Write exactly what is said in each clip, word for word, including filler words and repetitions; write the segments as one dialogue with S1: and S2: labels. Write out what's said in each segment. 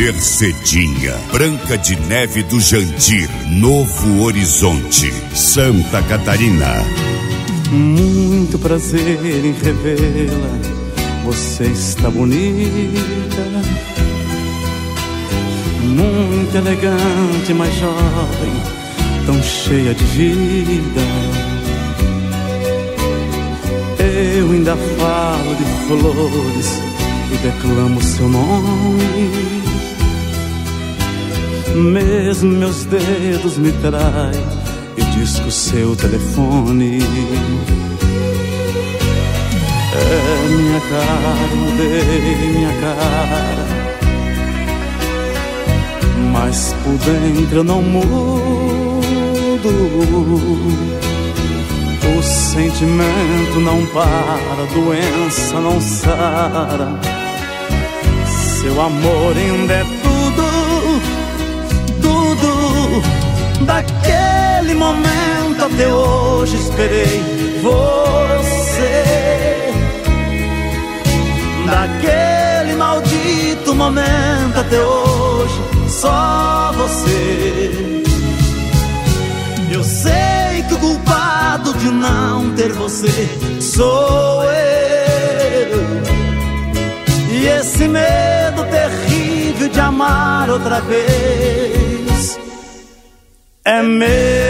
S1: Mercedinha, Branca de Neve do Jandir, Novo Horizonte, Santa Catarina.
S2: Muito prazer em revê-la, você está bonita, muito elegante, mas jovem, tão cheia de vida. Eu ainda falo de flores e declamo seu nome, mesmo meus dedos me traem e disco seu telefone. É minha cara, mudei minha cara, mas por dentro eu não mudo. O sentimento não para, a doença não sara. Seu amor ainda é tudo, tudo. Daquele momento até hoje esperei você. Daquele maldito momento até hoje, só você. Eu sei que o culpado de não ter você sou eu. E esse medo terrível de amar outra vez é meu.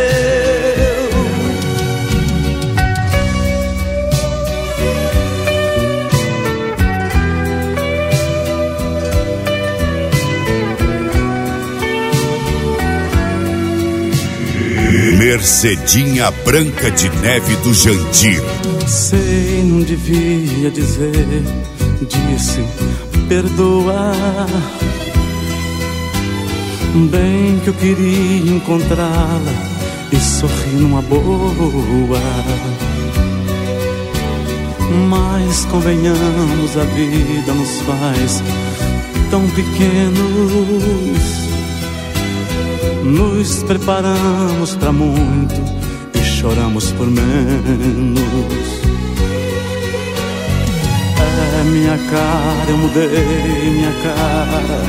S1: Mercedinha, Branca de Neve do Jandir.
S2: Sei, não devia dizer, disse, perdoa. Bem que eu queria encontrá-la e sorrir numa boa. Mas convenhamos, a vida nos faz tão pequenos. Nos preparamos pra muito e choramos por menos. É minha cara, eu mudei minha cara,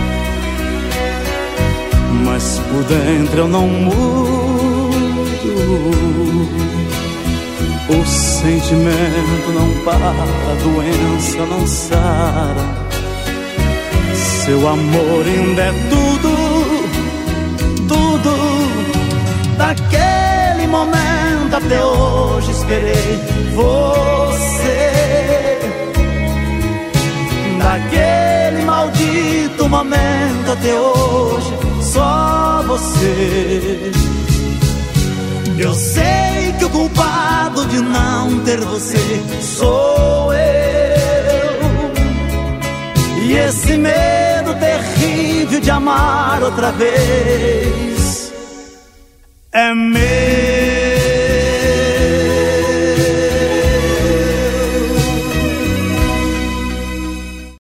S2: mas por dentro eu não mudo. O sentimento não para, a doença não sara. Seu amor ainda é tudo, tudo. Daquele momento até hoje esperei você. Daquele maldito momento até hoje, só você. Eu sei que o culpado de não ter você sou eu. E esse medo terrível de amar outra vez